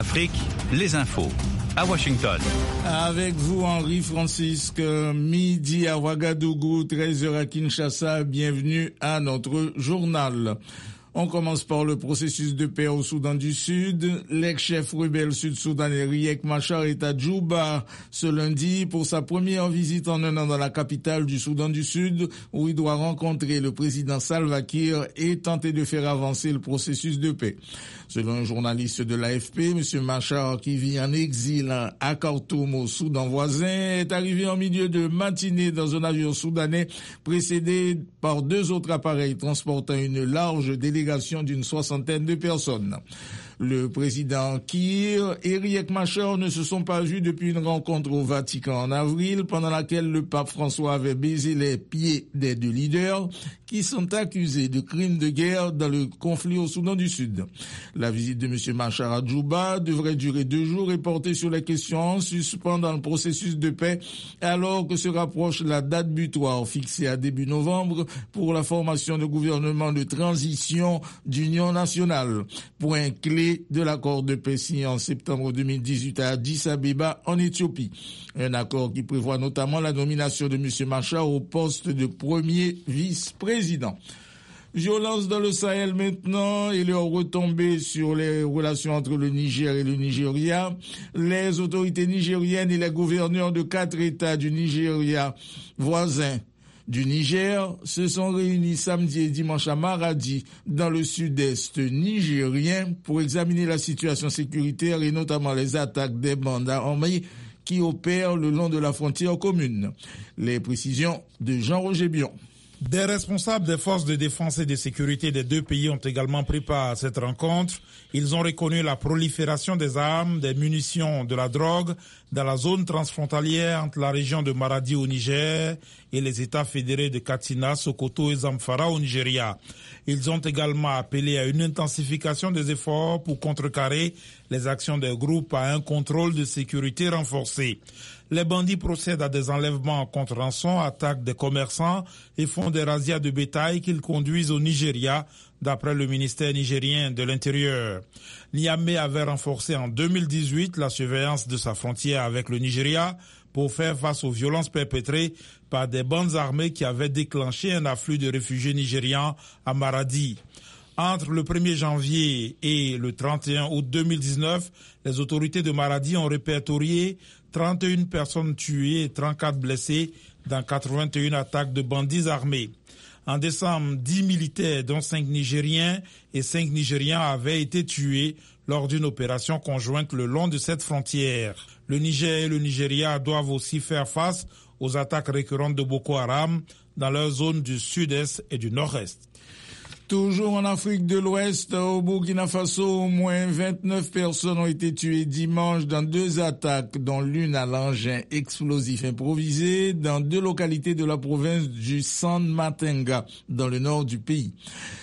Afrique, les infos. À Washington. Avec vous, Henri Francisque, midi à Ouagadougou, 13h à Kinshasa. Bienvenue à notre journal. On commence par le processus de paix au Soudan du Sud. L'ex-chef rebelle sud-soudanais Riek Machar est à Djouba ce lundi pour sa première visite en un an dans la capitale du Soudan du Sud, où il doit rencontrer le président Salva Kiir et tenter de faire avancer le processus de paix. Selon un journaliste de l'AFP, M. Machar, qui vit en exil à Khartoum au Soudan voisin, est arrivé en milieu de matinée dans un avion soudanais précédé par 2 autres appareils transportant une large délégation d'une 60aine de personnes. Le président Kiir et Riek Machar ne se sont pas vus depuis une rencontre au Vatican en avril, pendant laquelle le pape François avait baisé les pieds des 2 leaders qui sont accusés de crimes de guerre dans le conflit au Soudan du Sud. La visite de M. Machar à Djouba devrait durer 2 jours et porter sur les questions en suspens dans le processus de paix, alors que se rapproche la date butoir fixée à début novembre pour la formation de gouvernement de transition d'union nationale. Point clé de l'accord de paix signé en septembre 2018 à Addis Abeba en Éthiopie. Un accord qui prévoit notamment la nomination de M. Machar au poste de premier vice-président. Violence dans le Sahel maintenant et leur retombée sur les relations entre le Niger et le Nigeria. Les autorités nigériennes et les gouverneurs de 4 États du Nigeria voisins du Niger se sont réunis samedi et dimanche à Maradi dans le sud-est nigérien pour examiner la situation sécuritaire et notamment les attaques des bandes armées qui opèrent le long de la frontière commune. Les précisions de Jean-Roger Bion. Des responsables des forces de défense et de sécurité des 2 pays ont également pris part à cette rencontre. Ils ont reconnu la prolifération des armes, des munitions, de la drogue dans la zone transfrontalière entre la région de Maradi au Niger et les États fédérés de Katsina, Sokoto et Zamfara au Nigeria. Ils ont également appelé à une intensification des efforts pour contrecarrer les actions des groupes à un contrôle de sécurité renforcé. Les bandits procèdent à des enlèvements contre rançon, attaquent des commerçants et font des razzias de bétail qu'ils conduisent au Nigeria, d'après le ministère nigérien de l'Intérieur. Niamey avait renforcé en 2018 la surveillance de sa frontière avec le Nigeria pour faire face aux violences perpétrées par des bandes armées qui avaient déclenché un afflux de réfugiés nigérians à Maradi. Entre le 1er janvier et le 31 août 2019, les autorités de Maradi ont répertorié 31 personnes tuées et 34 blessées dans 81 attaques de bandits armés. En décembre, 10 militaires, dont 5 Nigériens et 5 Nigérians, avaient été tués lors d'une opération conjointe le long de cette frontière. Le Niger et le Nigeria doivent aussi faire face aux attaques récurrentes de Boko Haram dans leur zone du sud-est et du nord-est. Toujours en Afrique de l'Ouest, au Burkina Faso, au moins 29 personnes ont été tuées dimanche dans 2 attaques, dont l'une à l'engin explosif improvisé dans 2 localités de la province du San Matenga, dans le nord du pays.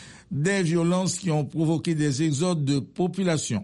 Des violences qui ont provoqué des exodes de population.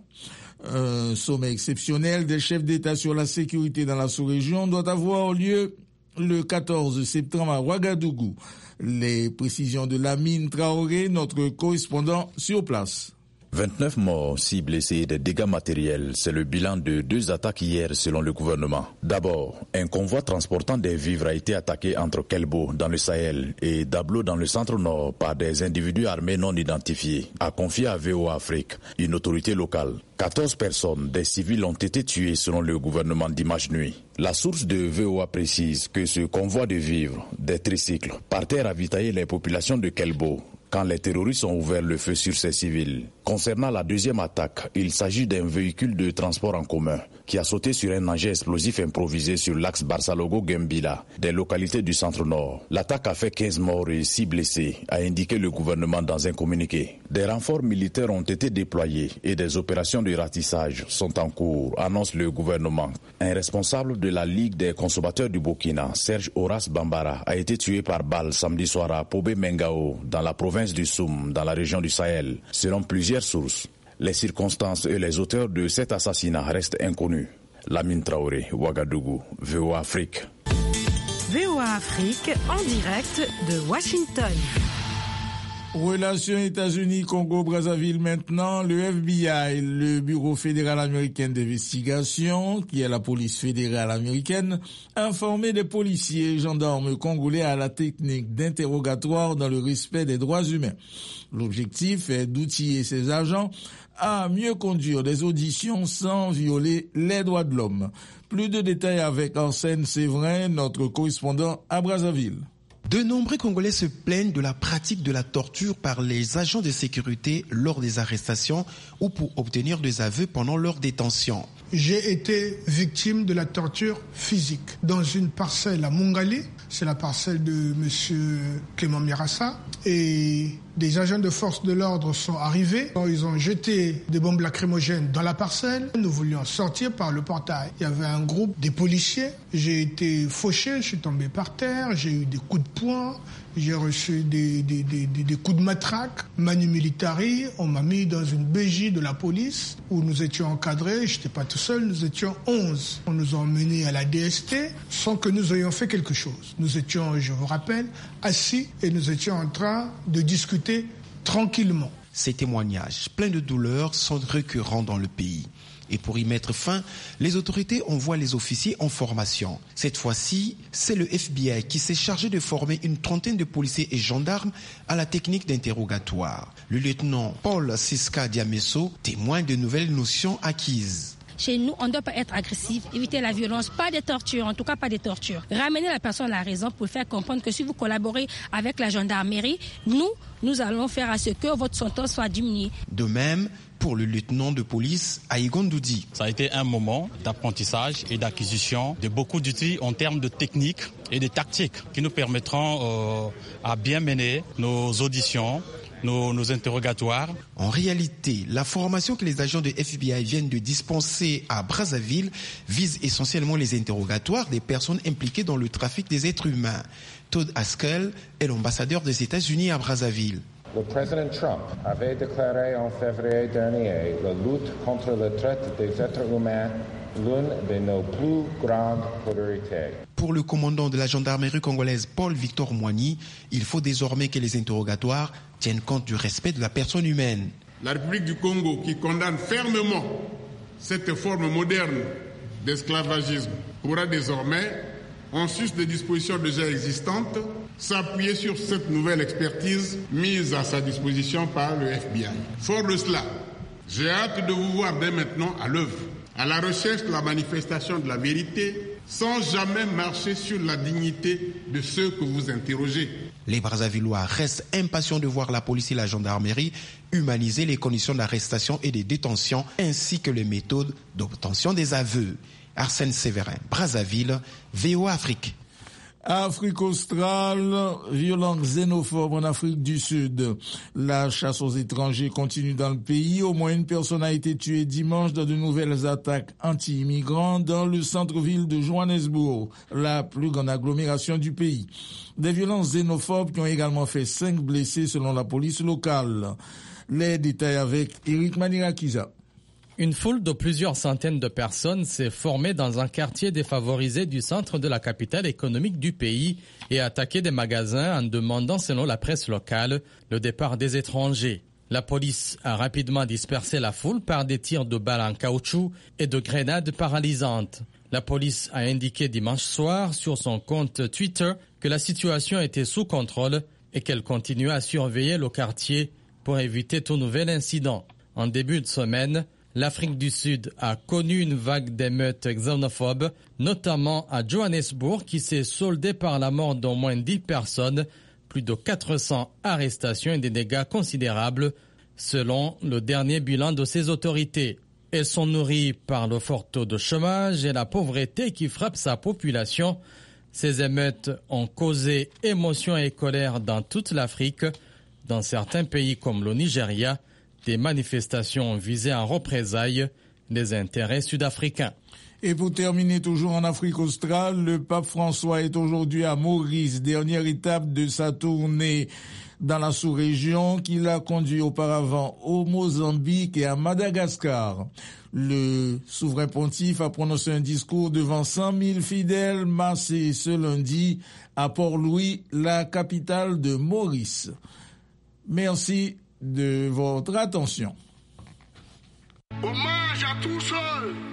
Un sommet exceptionnel des chefs d'État sur la sécurité dans la sous-région doit avoir lieu le 14 septembre à Ouagadougou. Les précisions de Lamine Traoré, notre correspondant sur place. 29 morts, 6 blessés et des dégâts matériels. C'est le bilan de 2 attaques hier selon le gouvernement. D'abord, un convoi transportant des vivres a été attaqué entre Kelbo dans le Sahel et Dablo dans le centre-nord par des individus armés non identifiés, a confié à VOA Afrique, une autorité locale. 14 personnes, des civils, ont été tués selon le gouvernement dimanche nuit. La source de VOA précise que ce convoi de vivres, des tricycles, partait ravitailler les populations de Kelbo quand les terroristes ont ouvert le feu sur ces civils. Concernant la deuxième attaque, il s'agit d'un véhicule de transport en commun qui a sauté sur un engin explosif improvisé sur l'axe Barsalogo-Gembila, des localités du centre-nord. L'attaque a fait 15 morts et 6 blessés, a indiqué le gouvernement dans un communiqué. Des renforts militaires ont été déployés et des opérations de ratissage sont en cours, annonce le gouvernement. Un responsable de la Ligue des consommateurs du Burkina, Serge Horace Bambara, a été tué par balle samedi soir à Pobé Mengao, dans la province du Soum, dans la région du Sahel, selon plusieurs sources. Les circonstances et les auteurs de cet assassinat restent inconnus. Lamine Traoré, Ouagadougou, VOA Afrique. VOA Afrique, en direct de Washington. Relations États-Unis-Congo-Brazzaville maintenant, le FBI, le Bureau fédéral américain d'investigation, qui est la police fédérale américaine, a informé des policiers et gendarmes congolais à la technique d'interrogatoire dans le respect des droits humains. L'objectif est d'outiller ces agents à mieux conduire des auditions sans violer les droits de l'homme. Plus de détails avec Arsène Séverin, notre correspondant à Brazzaville. De nombreux Congolais se plaignent de la pratique de la torture par les agents de sécurité lors des arrestations ou pour obtenir des aveux pendant leur détention. J'ai été victime de la torture physique dans une parcelle à Mungali, c'est la parcelle de M. Clément Mirassa, et des agents de force de l'ordre sont arrivés. Ils ont jeté des bombes lacrymogènes dans la parcelle. Nous voulions sortir par le portail. Il y avait un groupe de policiers. J'ai été fauché, je suis tombé par terre, j'ai eu des coups de poing, j'ai reçu des coups de matraque. Manu militari, on m'a mis dans une BJ de la police où nous étions encadrés. Je n'étais pas tout seul, nous étions 11. On nous a emmenés à la DST sans que nous ayons fait quelque chose. Nous étions, je vous rappelle, assis et nous étions en train de discuter tranquillement. Ces témoignages pleins de douleur sont récurrents dans le pays. Et pour y mettre fin, les autorités envoient les officiers en formation. Cette fois-ci, c'est le FBI qui s'est chargé de former une trentaine de policiers et gendarmes à la technique d'interrogatoire. Le lieutenant Paul Siska Diamesso témoigne de nouvelles notions acquises. Chez nous, on ne doit pas être agressif, éviter la violence, pas de torture, en tout cas pas de torture. Ramener la personne à la raison pour faire comprendre que si vous collaborez avec la gendarmerie, nous allons faire à ce que votre sentence soit diminuée. De même, pour le lieutenant de police Aïgon Doudi. Ça a été un moment d'apprentissage et d'acquisition de beaucoup d'outils en termes de technique et de tactique qui nous permettront à bien mener nos auditions, nos interrogatoires. En réalité, la formation que les agents de FBI viennent de dispenser à Brazzaville vise essentiellement les interrogatoires des personnes impliquées dans le trafic des êtres humains. Todd Haskell est l'ambassadeur des États-Unis à Brazzaville. Le président Trump avait déclaré en février dernier la lutte contre la traite des êtres humains l'une de nos plus grandes priorités. Pour le commandant de la gendarmerie congolaise Paul-Victor Moigny, il faut désormais que les interrogatoires tiennent compte du respect de la personne humaine. La République du Congo, qui condamne fermement cette forme moderne d'esclavagisme, pourra désormais, en sus des dispositions déjà existantes, s'appuyer sur cette nouvelle expertise mise à sa disposition par le FBI. Fort de cela, j'ai hâte de vous voir dès maintenant à l'œuvre, à la recherche de la manifestation de la vérité, sans jamais marcher sur la dignité de ceux que vous interrogez. Les Brazzavillois restent impatients de voir la police et la gendarmerie humaniser les conditions d'arrestation et de détention, ainsi que les méthodes d'obtention des aveux. Arsène Séverin, Brazzaville, VOA Afrique. Afrique australe, violence xénophobe en Afrique du Sud. La chasse aux étrangers continue dans le pays. Au moins une personne a été tuée dimanche dans de nouvelles attaques anti-immigrants dans le centre-ville de Johannesburg, la plus grande agglomération du pays. Des violences xénophobes qui ont également fait 5 blessés selon la police locale. Les détails avec Eric Manirakiza. Une foule de plusieurs centaines de personnes s'est formée dans un quartier défavorisé du centre de la capitale économique du pays et a attaqué des magasins en demandant, selon la presse locale, le départ des étrangers. La police a rapidement dispersé la foule par des tirs de balles en caoutchouc et de grenades paralysantes. La police a indiqué dimanche soir sur son compte Twitter que la situation était sous contrôle et qu'elle continuait à surveiller le quartier pour éviter tout nouvel incident. En début de semaine, l'Afrique du Sud a connu une vague d'émeutes xénophobes, notamment à Johannesburg, qui s'est soldée par la mort d'au moins 10 personnes, plus de 400 arrestations et des dégâts considérables, selon le dernier bilan de ces autorités. Elles sont nourries par le fort taux de chômage et la pauvreté qui frappe sa population. Ces émeutes ont causé émotion et colère dans toute l'Afrique. Dans certains pays comme le Nigeria, des manifestations visaient en représailles les intérêts sud-africains. Et pour terminer toujours en Afrique australe, le pape François est aujourd'hui à Maurice, dernière étape de sa tournée dans la sous-région qu'il a conduit auparavant au Mozambique et à Madagascar. Le souverain pontife a prononcé un discours devant 100 000 fidèles massés ce lundi à Port-Louis, la capitale de Maurice. Merci de votre attention. Hommage à tous ceux